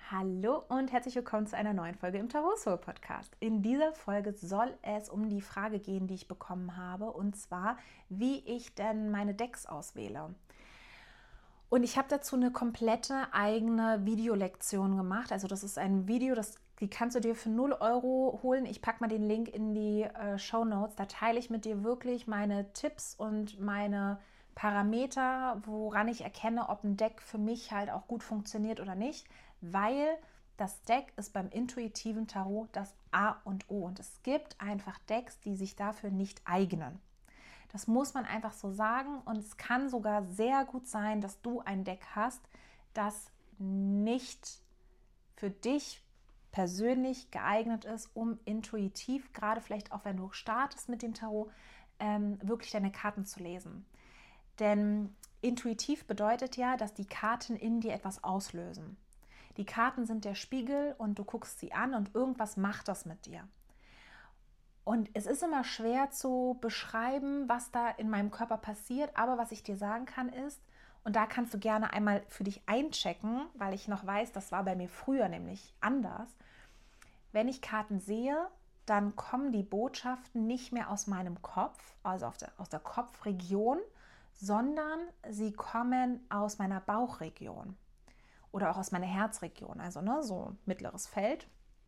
Hallo und herzlich willkommen zu einer neuen Folge im Tarot Soul Podcast. In dieser Folge soll es um die Frage gehen, die ich bekommen habe, und zwar, wie ich denn meine Decks auswähle. Und ich habe dazu eine komplette eigene Videolektion gemacht. Also das ist ein Video, die kannst du dir für 0 Euro holen. Ich packe mal den Link in die Shownotes. Da teile ich mit dir wirklich meine Tipps und meine Parameter, woran ich erkenne, ob ein Deck für mich halt auch gut funktioniert oder nicht. Weil das Deck ist beim intuitiven Tarot das A und O. Und es gibt einfach Decks, die sich dafür nicht eignen. Das muss man einfach so sagen, und es kann sogar sehr gut sein, dass du ein Deck hast, das nicht für dich persönlich geeignet ist, um intuitiv, gerade vielleicht auch wenn du startest mit dem Tarot, wirklich deine Karten zu lesen. Denn intuitiv bedeutet ja, dass die Karten in dir etwas auslösen. Die Karten sind der Spiegel und du guckst sie an und irgendwas macht das mit dir. Und es ist immer schwer zu beschreiben, was da in meinem Körper passiert. Aber was ich dir sagen kann ist, und da kannst du gerne einmal für dich einchecken, weil ich noch weiß, das war bei mir früher nämlich anders. Wenn ich Karten sehe, dann kommen die Botschaften nicht mehr aus meinem Kopf, also aus der Kopfregion, sondern sie kommen aus meiner Bauchregion oder auch aus meiner Herzregion, also so mittleres Feld.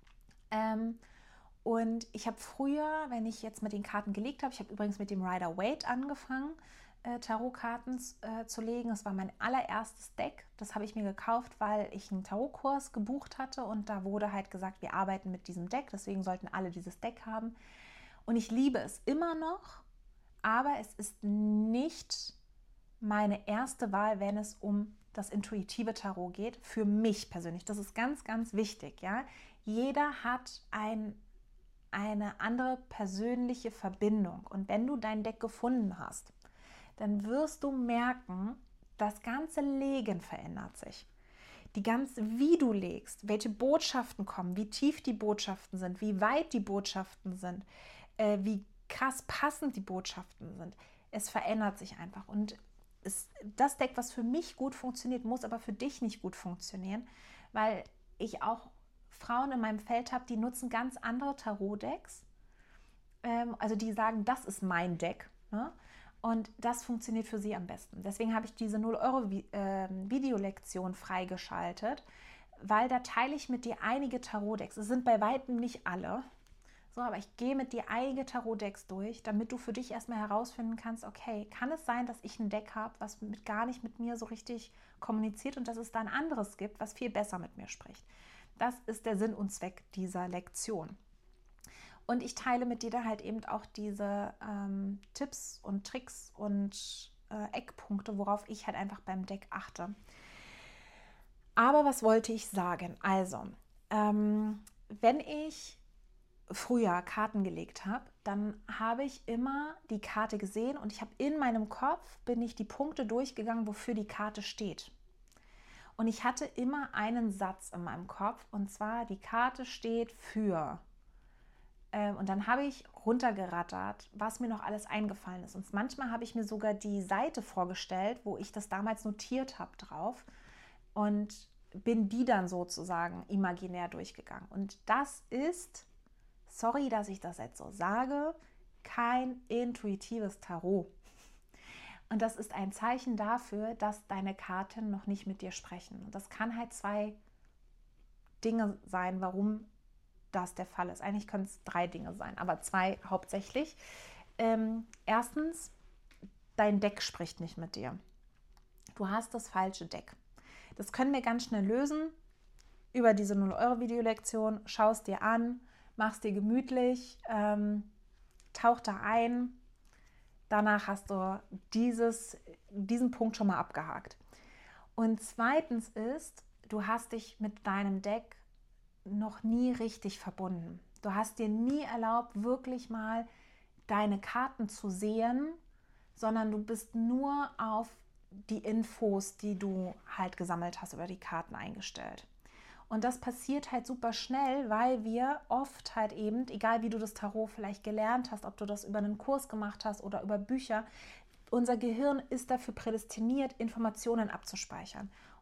Und ich habe früher, wenn ich jetzt mit den Karten gelegt habe, ich habe übrigens mit dem Rider-Waite angefangen, Tarotkarten zu legen. Das war mein allererstes Deck. Das habe ich mir gekauft, weil ich einen Tarotkurs gebucht hatte und da wurde halt gesagt, wir arbeiten mit diesem Deck, deswegen sollten alle dieses Deck haben. Und ich liebe es immer noch, aber es ist nicht meine erste Wahl, wenn es um das intuitive Tarot geht, für mich persönlich. Das ist ganz, ganz wichtig. Ja? Jeder hat eine andere persönliche Verbindung. Und wenn du dein Deck gefunden hast, dann wirst du merken, das ganze Legen verändert sich. Wie du legst, welche Botschaften kommen, wie tief die Botschaften sind, wie weit die Botschaften sind, wie krass passend die Botschaften sind. Es verändert sich einfach. Und das Deck, was für mich gut funktioniert, muss aber für dich nicht gut funktionieren, weil ich auch Frauen in meinem Feld habe, die nutzen ganz andere Tarot-Decks. Also die sagen, das ist mein Deck. Ne? Und das funktioniert für sie am besten. Deswegen habe ich diese 0 Euro Videolektion freigeschaltet, weil da teile ich mit dir einige Tarot-Decks. Es sind bei weitem nicht alle. So, aber ich gehe mit dir einige Tarot-Decks durch, damit du für dich erstmal herausfinden kannst, okay, kann es sein, dass ich ein Deck habe, was gar nicht mit mir so richtig kommuniziert und dass es da ein anderes gibt, was viel besser mit mir spricht. Das ist der Sinn und Zweck dieser Lektion. Und ich teile mit dir da halt eben auch diese Tipps und Tricks und Eckpunkte, worauf ich halt einfach beim Deck achte. Aber was wollte ich sagen? Also, wenn ich früher Karten gelegt habe, dann habe ich immer die Karte gesehen und ich habe in meinem Kopf, bin ich die Punkte durchgegangen, wofür die Karte steht. Und ich hatte immer einen Satz in meinem Kopf, und zwar, die Karte steht für. Und dann habe ich runtergerattert, was mir noch alles eingefallen ist. Und manchmal habe ich mir sogar die Seite vorgestellt, wo ich das damals notiert habe drauf, und bin die dann sozusagen imaginär durchgegangen. Und das ist, sorry, dass ich das jetzt so sage, kein intuitives Tarot. Und das ist ein Zeichen dafür, dass deine Karten noch nicht mit dir sprechen. Und das kann halt 2 Dinge sein, warum das der Fall ist. Eigentlich können es 3 Dinge sein, aber 2 hauptsächlich. Erstens, dein Deck spricht nicht mit dir. Du hast das falsche Deck. Das können wir ganz schnell lösen über diese 0 Euro Videolektion. Schaust dir an, machst dir gemütlich, tauch da ein. Danach hast du diesen Punkt schon mal abgehakt. Und zweitens ist, du hast dich mit deinem Deck noch nie richtig verbunden. Du hast dir nie erlaubt, wirklich mal deine Karten zu sehen, sondern du bist nur auf die Infos, die du halt gesammelt hast, über die Karten eingestellt. Und das passiert halt super schnell, weil wir oft halt eben, egal wie du das Tarot vielleicht gelernt hast, ob du das über einen Kurs gemacht hast oder über Bücher, unser Gehirn ist dafür prädestiniert, Informationen abzuspeichern.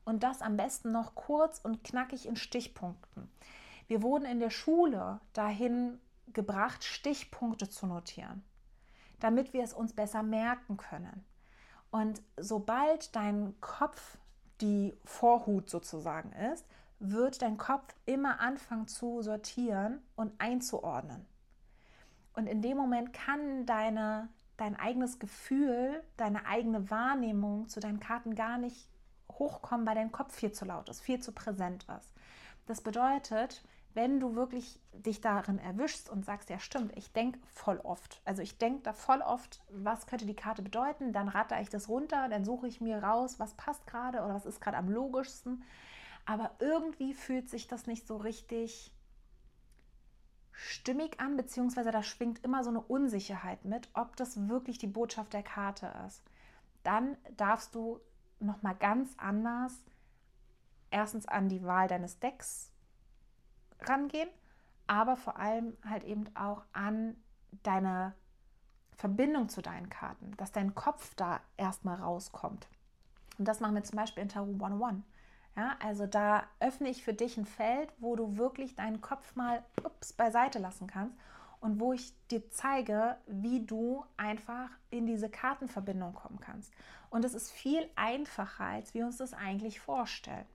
Und das am besten noch kurz und knackig in Stichpunkten. Wir wurden in der Schule dahin gebracht, Stichpunkte zu notieren, damit wir es uns besser merken können. Und sobald dein Kopf die Vorhut sozusagen ist, wird dein Kopf immer anfangen zu sortieren und einzuordnen. Und in dem Moment kann dein eigenes Gefühl, deine eigene Wahrnehmung zu deinen Karten gar nicht hochkommen, weil dein Kopf viel zu laut ist, viel zu präsent ist. Das bedeutet, wenn du wirklich dich darin erwischst und sagst, ja stimmt, ich denke voll oft. Also ich denke da voll oft, was könnte die Karte bedeuten, dann ratter ich das runter, dann suche ich mir raus, was passt gerade oder was ist gerade am logischsten. Aber irgendwie fühlt sich das nicht so richtig stimmig an, beziehungsweise da schwingt immer so eine Unsicherheit mit, ob das wirklich die Botschaft der Karte ist. Dann darfst du nochmal ganz anders erstens an die Wahl deines Decks rangehen, aber vor allem halt eben auch an deine Verbindung zu deinen Karten, dass dein Kopf da erstmal rauskommt. Und das machen wir zum Beispiel in Tarot 101. Ja, also da öffne ich für dich ein Feld, wo du wirklich deinen Kopf mal beiseite lassen kannst und wo ich dir zeige, wie du einfach in diese Kartenverbindung kommen kannst. Und es ist viel einfacher, als wir uns das eigentlich vorstellen.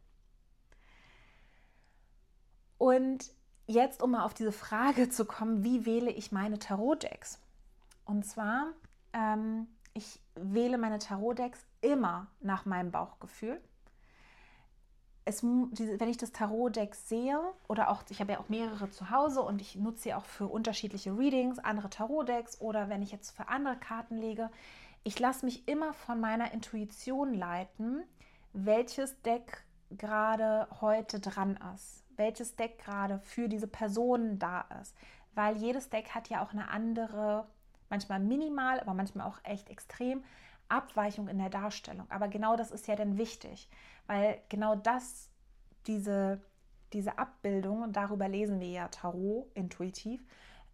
Und jetzt, um mal auf diese Frage zu kommen, wie wähle ich meine Tarot-Decks? Und zwar, ich wähle meine Tarot-Decks immer nach meinem Bauchgefühl. Wenn ich das Tarot-Deck sehe, oder auch, ich habe ja auch mehrere zu Hause und ich nutze sie auch für unterschiedliche Readings, andere Tarot-Decks oder wenn ich jetzt für andere Karten lege, ich lasse mich immer von meiner Intuition leiten, welches Deck gerade heute dran ist, welches Deck gerade für diese Person da ist, weil jedes Deck hat ja auch eine andere, manchmal minimal, aber manchmal auch echt extrem Abweichung in der Darstellung. Aber genau das ist ja dann wichtig, weil genau das, diese Abbildung, und darüber lesen wir ja Tarot intuitiv,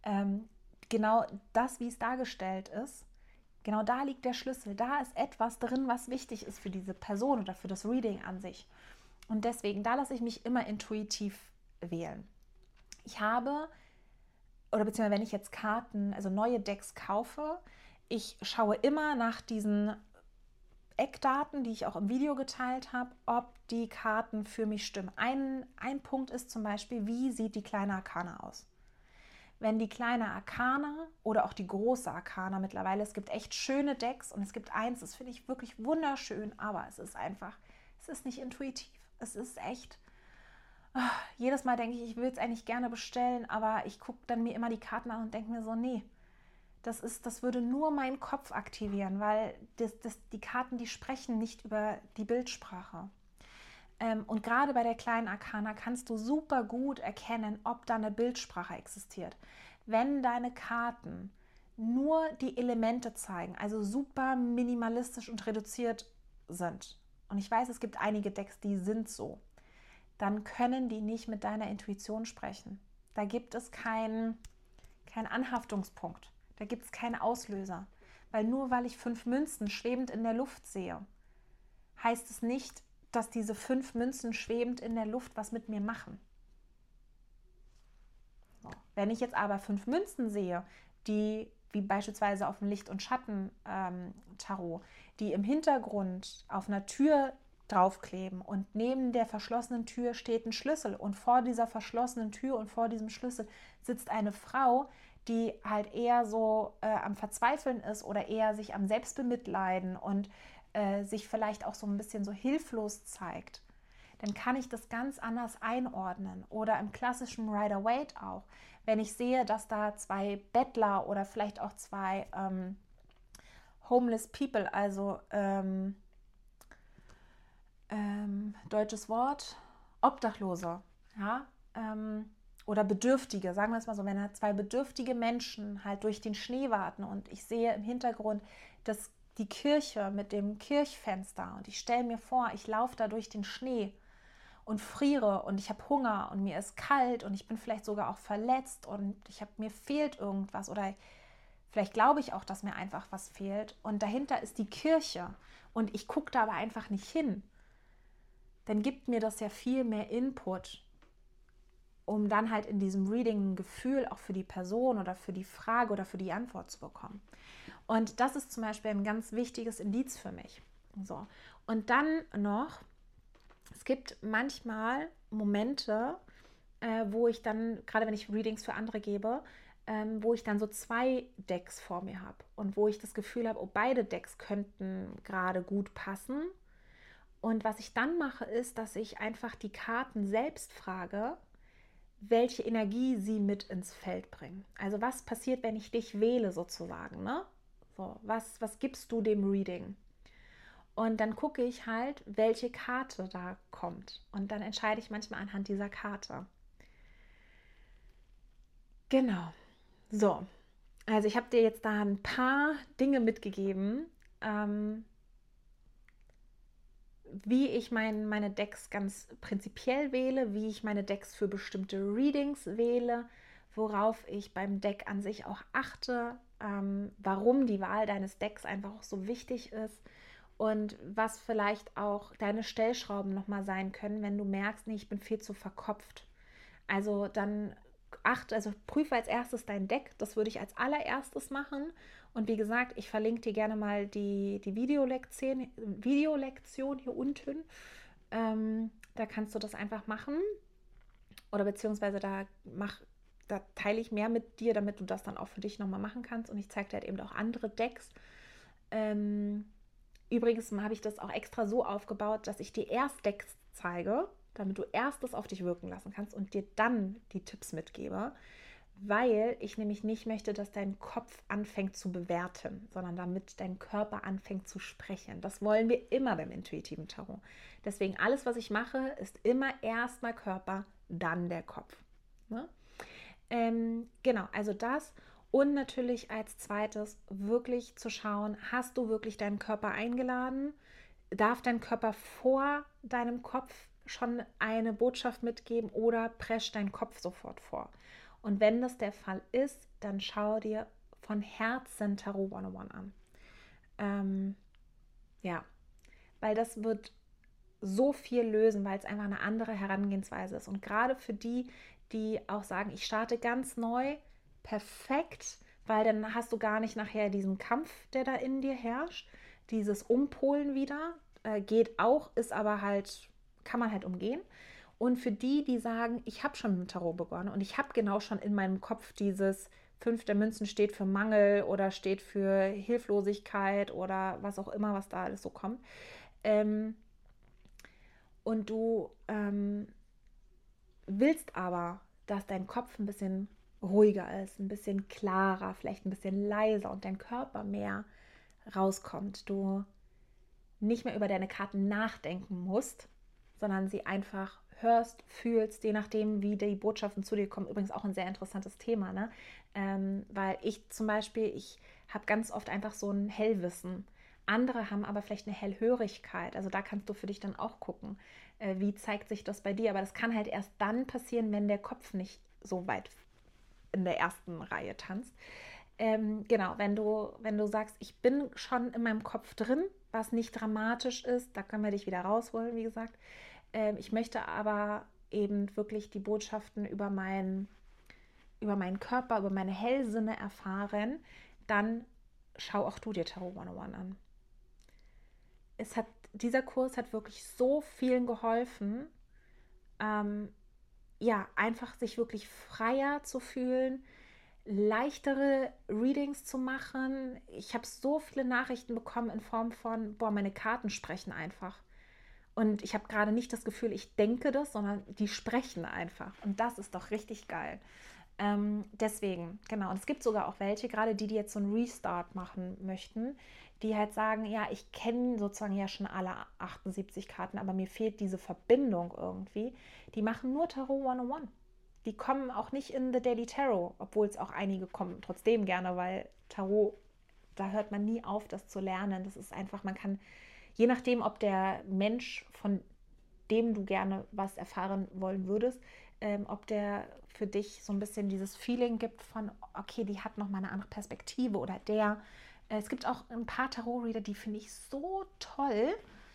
genau das, wie es dargestellt ist, genau da liegt der Schlüssel. Da ist etwas drin, was wichtig ist für diese Person oder für das Reading an sich. Und deswegen, da lasse ich mich immer intuitiv wählen. Ich habe, oder beziehungsweise wenn ich jetzt Karten, also neue Decks kaufe, ich schaue immer nach diesen Eckdaten, die ich auch im Video geteilt habe, ob die Karten für mich stimmen. Ein Punkt ist zum Beispiel, wie sieht die kleine Arkana aus? Wenn die kleine Arkana oder auch die große Arkana mittlerweile, es gibt echt schöne Decks und es gibt eins, das finde ich wirklich wunderschön, aber es ist nicht intuitiv. Es ist echt, jedes Mal denke ich will es eigentlich gerne bestellen, aber ich gucke dann mir immer die Karten an und denke mir so, nee, das würde nur meinen Kopf aktivieren, weil die Karten, die sprechen nicht über die Bildsprache. Und gerade bei der kleinen Arkana kannst du super gut erkennen, ob da eine Bildsprache existiert. Wenn deine Karten nur die Elemente zeigen, also super minimalistisch und reduziert sind, und ich weiß, es gibt einige Decks, die sind so, dann können die nicht mit deiner Intuition sprechen. Da gibt es keinen Anhaftungspunkt. Da gibt es keinen Auslöser. Weil nur weil ich 5 Münzen schwebend in der Luft sehe, heißt es nicht, dass diese 5 Münzen schwebend in der Luft was mit mir machen. So. Wenn ich jetzt aber 5 Münzen sehe, die, wie beispielsweise auf dem Licht- und Schatten-Tarot, die im Hintergrund auf einer Tür draufkleben und neben der verschlossenen Tür steht ein Schlüssel und vor dieser verschlossenen Tür und vor diesem Schlüssel sitzt eine Frau, die halt eher so am Verzweifeln ist oder eher sich am Selbstbemitleiden und sich vielleicht auch so ein bisschen so hilflos zeigt, dann kann ich das ganz anders einordnen. Oder im klassischen Rider-Waite auch. Wenn ich sehe, dass da 2 Bettler oder vielleicht auch 2 Homeless People, also deutsches Wort, Obdachlose, ja, oder Bedürftige, sagen wir es mal so, wenn da 2 bedürftige Menschen halt durch den Schnee warten und ich sehe im Hintergrund die Kirche mit dem Kirchfenster und ich stelle mir vor, ich laufe da durch den Schnee und friere und ich habe Hunger und mir ist kalt und ich bin vielleicht sogar auch verletzt und mir fehlt irgendwas oder vielleicht glaube ich auch, dass mir einfach was fehlt und dahinter ist die Kirche und ich gucke da aber einfach nicht hin. dann gibt mir das ja viel mehr Input, um dann halt in diesem Reading ein Gefühl auch für die Person oder für die Frage oder für die Antwort zu bekommen. Und das ist zum Beispiel ein ganz wichtiges Indiz für mich. So. Und dann noch, es gibt manchmal Momente, wo ich dann, gerade wenn ich Readings für andere gebe, wo ich dann so 2 Decks vor mir habe und wo ich das Gefühl habe, oh, beide Decks könnten gerade gut passen. Und was ich dann mache, ist, dass ich einfach die Karten selbst frage, welche Energie sie mit ins Feld bringen. Also was passiert, wenn ich dich wähle sozusagen, ne? So, was gibst du dem Reading? Und dann gucke ich halt, welche Karte da kommt. Und dann entscheide ich manchmal anhand dieser Karte. Genau. So, also ich habe dir jetzt da ein paar Dinge mitgegeben, wie ich meine Decks ganz prinzipiell wähle, wie ich meine Decks für bestimmte Readings wähle, worauf ich beim Deck an sich auch achte, warum die Wahl deines Decks einfach auch so wichtig ist und was vielleicht auch deine Stellschrauben nochmal sein können, wenn du merkst, nee, ich bin viel zu verkopft. Also dann prüfe als erstes dein Deck. Das würde ich als allererstes machen. Und wie gesagt, ich verlinke dir gerne mal die Videolektion hier unten. Da kannst du das einfach machen. Oder beziehungsweise da teile ich mehr mit dir, damit du das dann auch für dich nochmal machen kannst. Und ich zeige dir halt eben auch andere Decks. Übrigens habe ich das auch extra so aufgebaut, dass ich dir erst Decks zeige, damit du erst das auf dich wirken lassen kannst und dir dann die Tipps mitgebe, weil ich nämlich nicht möchte, dass dein Kopf anfängt zu bewerten, sondern damit dein Körper anfängt zu sprechen. Das wollen wir immer beim intuitiven Tarot. Deswegen alles, was ich mache, ist immer erstmal Körper, dann der Kopf. Ne? Genau, also das. Und natürlich als zweites wirklich zu schauen, hast du wirklich deinen Körper eingeladen? Darf dein Körper vor deinem Kopf schon eine Botschaft mitgeben oder prescht dein Kopf sofort vor? Und wenn das der Fall ist, dann schau dir von Herzen Tarot 101 an. Ja, weil das wird so viel lösen, weil es einfach eine andere Herangehensweise ist. Und gerade für die, die auch sagen, ich starte ganz neu, perfekt, weil dann hast du gar nicht nachher diesen Kampf, der da in dir herrscht. Dieses Umpolen wieder geht auch, ist aber halt, kann man halt umgehen. Und für die, die sagen, ich habe schon mit dem Tarot begonnen und ich habe genau schon in meinem Kopf dieses 5 der Münzen steht für Mangel oder steht für Hilflosigkeit oder was auch immer, was da alles so kommt. Und du willst aber, dass dein Kopf ein bisschen ruhiger ist, ein bisschen klarer, vielleicht ein bisschen leiser und dein Körper mehr rauskommt. Du nicht mehr über deine Karten nachdenken musst, sondern sie einfach hörst, fühlst, je nachdem, wie die Botschaften zu dir kommen. Übrigens auch ein sehr interessantes Thema, ne? Weil ich zum Beispiel, ich habe ganz oft einfach so ein Hellwissen. Andere haben aber vielleicht eine Hellhörigkeit. Also da kannst du für dich dann auch gucken, wie zeigt sich das bei dir. Aber das kann halt erst dann passieren, wenn der Kopf nicht so weit in der ersten Reihe tanzt. Genau, wenn du sagst, ich bin schon in meinem Kopf drin, was nicht dramatisch ist, da können wir dich wieder rausholen, wie gesagt. Ich möchte aber eben wirklich die Botschaften über meinen Körper, über meine Hellsinne erfahren, dann schau auch du dir Tarot 101 an. Dieser Kurs hat wirklich so vielen geholfen, ja, einfach sich wirklich freier zu fühlen, leichtere Readings zu machen. Ich habe so viele Nachrichten bekommen in Form von, boah, meine Karten sprechen einfach. Und ich habe gerade nicht das Gefühl, ich denke das, sondern die sprechen einfach. Und das ist doch richtig geil. Deswegen, genau. Und es gibt sogar auch welche, gerade die jetzt so einen Restart machen möchten, die halt sagen, ja, ich kenne sozusagen ja schon alle 78 Karten, aber mir fehlt diese Verbindung irgendwie. Die machen nur Tarot 101. Die kommen auch nicht in The Daily Tarot, obwohl es auch einige kommen trotzdem gerne, weil Tarot, da hört man nie auf, das zu lernen. Das ist einfach, man kann, je nachdem, ob der Mensch, von dem du gerne was erfahren wollen würdest, ob der für dich so ein bisschen dieses Feeling gibt von, okay, die hat nochmal eine andere Perspektive oder der. Es gibt auch ein paar Tarot-Reader, die finde ich so toll.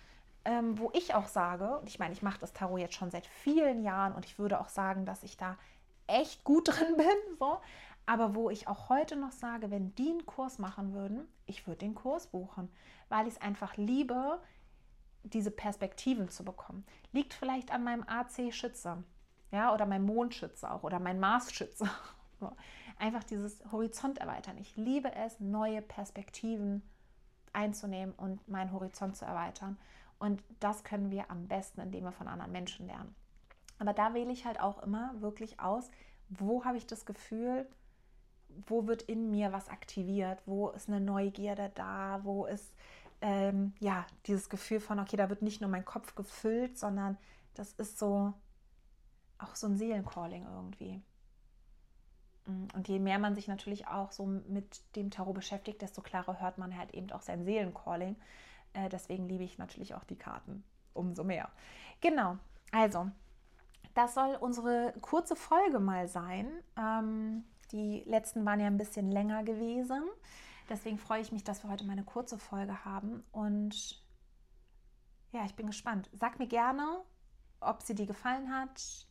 wo ich auch sage, und ich meine, ich mache das Tarot jetzt schon seit vielen Jahren und ich würde auch sagen, dass ich da echt gut drin bin, so. Aber wo ich auch heute noch sage, wenn die einen Kurs machen würden, ich würde den Kurs buchen, weil ich es einfach liebe, diese Perspektiven zu bekommen. Liegt vielleicht an meinem AC-Schütze, ja, oder meinem Mondschütze auch, oder mein Mars-Schütze. So. Einfach dieses Horizont erweitern. Ich liebe es, neue Perspektiven einzunehmen und meinen Horizont zu erweitern. Und das können wir am besten, indem wir von anderen Menschen lernen. Aber da wähle ich halt auch immer wirklich aus, wo habe ich das Gefühl, wo wird in mir was aktiviert, wo ist eine Neugierde da, wo ist ja dieses Gefühl von, okay, da wird nicht nur mein Kopf gefüllt, sondern das ist so auch so ein Seelencalling irgendwie. Und je mehr man sich natürlich auch so mit dem Tarot beschäftigt, desto klarer hört man halt eben auch sein Seelencalling. Deswegen liebe ich natürlich auch die Karten umso mehr. Genau, also das soll unsere kurze Folge mal sein. Die letzten waren ja ein bisschen länger gewesen. Deswegen freue ich mich, dass wir heute mal eine kurze Folge haben. Und ja, ich bin gespannt. Sag mir gerne, ob sie dir gefallen hat.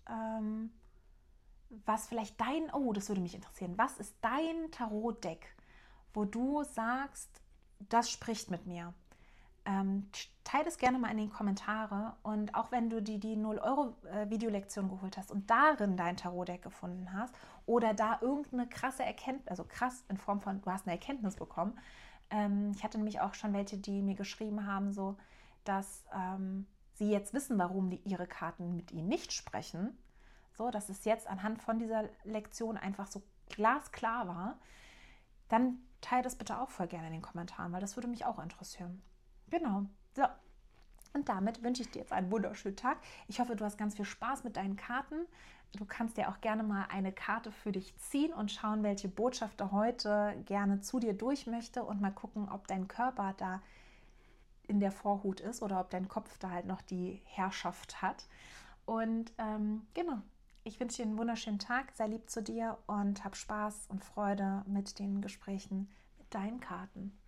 Was vielleicht das würde mich interessieren. Was ist dein Tarot-Deck, wo du sagst, das spricht mit mir? Teile es gerne mal in den Kommentaren und auch wenn du die 0 € Videolektion geholt hast und darin dein Tarot-Deck gefunden hast oder da irgendeine krasse Erkenntnis, also krass in Form von, du hast eine Erkenntnis bekommen. Ich hatte nämlich auch schon welche, die mir geschrieben haben, so, dass sie jetzt wissen, warum ihre Karten mit ihnen nicht sprechen. So, dass es jetzt anhand von dieser Lektion einfach so glasklar war. Dann teile das bitte auch voll gerne in den Kommentaren, weil das würde mich auch interessieren. Genau. So. Und damit wünsche ich dir jetzt einen wunderschönen Tag. Ich hoffe, du hast ganz viel Spaß mit deinen Karten. Du kannst dir auch gerne mal eine Karte für dich ziehen und schauen, welche Botschaft er heute gerne zu dir durch möchte und mal gucken, ob dein Körper da in der Vorhut ist oder ob dein Kopf da halt noch die Herrschaft hat. Und genau, ich wünsche dir einen wunderschönen Tag, sei lieb zu dir und hab Spaß und Freude mit den Gesprächen mit deinen Karten.